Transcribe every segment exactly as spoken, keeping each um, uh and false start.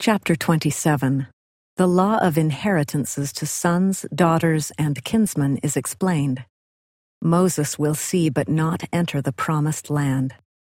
Chapter twenty-seven. The law of inheritances to sons, daughters, and kinsmen is explained. Moses will see but not enter the promised land.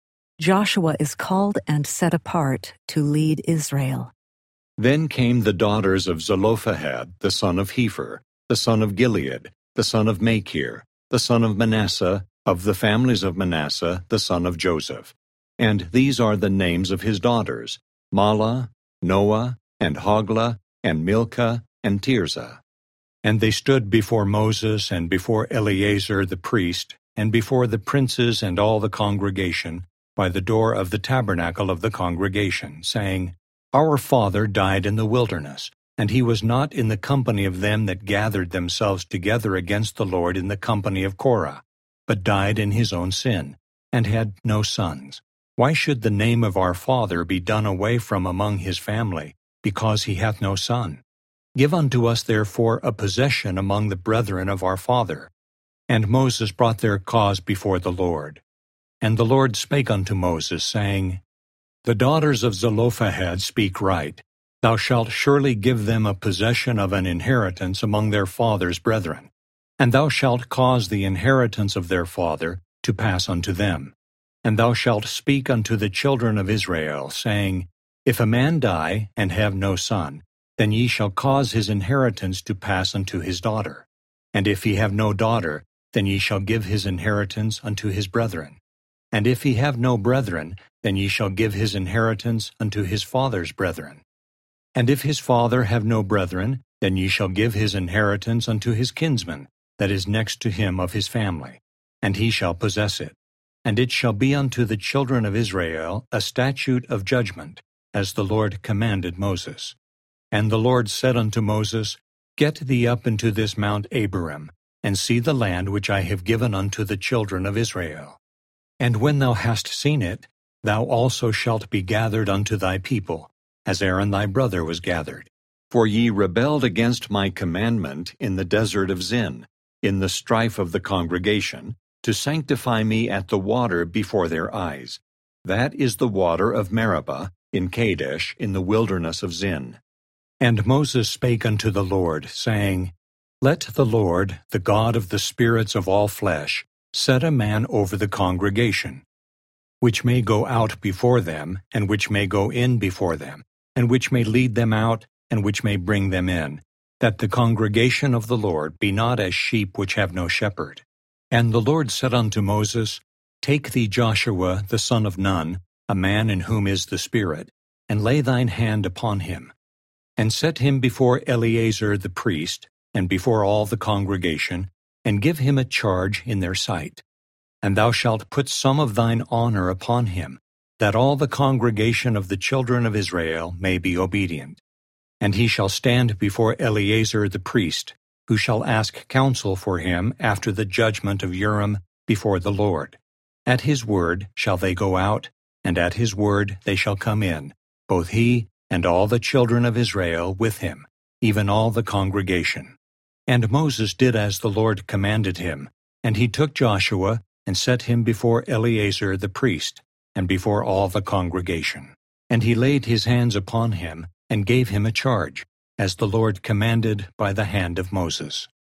Joshua is called and set apart to lead Israel. Then came the daughters of Zelophehad, the son of Hepher, the son of Gilead, the son of Machir, the son of Manasseh, of the families of Manasseh, the son of Joseph. And these are the names of his daughters, Mahlah, Noah, and Hoglah, and Milcah, and Tirzah. And they stood before Moses and before Eleazar the priest, and before the princes and all the congregation, by the door of the tabernacle of the congregation, saying, Our father died in the wilderness, and he was not in the company of them that gathered themselves together against the Lord in the company of Korah, but died in his own sin, and had no sons. Why should the name of our father be done away from among his family, because he hath no son? Give unto us therefore a possession among the brethren of our father. And Moses brought their cause before the Lord. And the Lord spake unto Moses, saying, The daughters of Zelophehad speak right. Thou shalt surely give them a possession of an inheritance among their father's brethren. And thou shalt cause the inheritance of their father to pass unto them. And thou shalt speak unto the children of Israel, saying, If a man die, and have no son, then ye shall cause his inheritance to pass unto his daughter. And if he have no daughter, then ye shall give his inheritance unto his brethren. And if he have no brethren, then ye shall give his inheritance unto his father's brethren. And if his father have no brethren, then ye shall give his inheritance unto his kinsman, that is next to him of his family, and he shall possess it. And it shall be unto the children of Israel a statute of judgment, as the Lord commanded Moses. And the Lord said unto Moses, Get thee up into this Mount Abarim, and see the land which I have given unto the children of Israel. And when thou hast seen it, thou also shalt be gathered unto thy people, as Aaron thy brother was gathered. For ye rebelled against my commandment in the desert of Zin, in the strife of the congregation, to sanctify me at the water before their eyes. That is the water of Meribah, in Kadesh, in the wilderness of Zin. And Moses spake unto the Lord, saying, Let the Lord, the God of the spirits of all flesh, set a man over the congregation, which may go out before them, and which may go in before them, and which may lead them out, and which may bring them in, that the congregation of the Lord be not as sheep which have no shepherd. And the Lord said unto Moses, Take thee Joshua the son of Nun, a man in whom is the Spirit, and lay thine hand upon him, and set him before Eleazar the priest, and before all the congregation, and give him a charge in their sight. And thou shalt put some of thine honor upon him, that all the congregation of the children of Israel may be obedient. And he shall stand before Eleazar the priest, who shall ask counsel for him after the judgment of Urim before the Lord. At his word shall they go out, and at his word they shall come in, both he and all the children of Israel with him, even all the congregation. And Moses did as the Lord commanded him, and he took Joshua and set him before Eleazar the priest, and before all the congregation. And he laid his hands upon him, and gave him a charge, as the Lord commanded by the hand of Moses.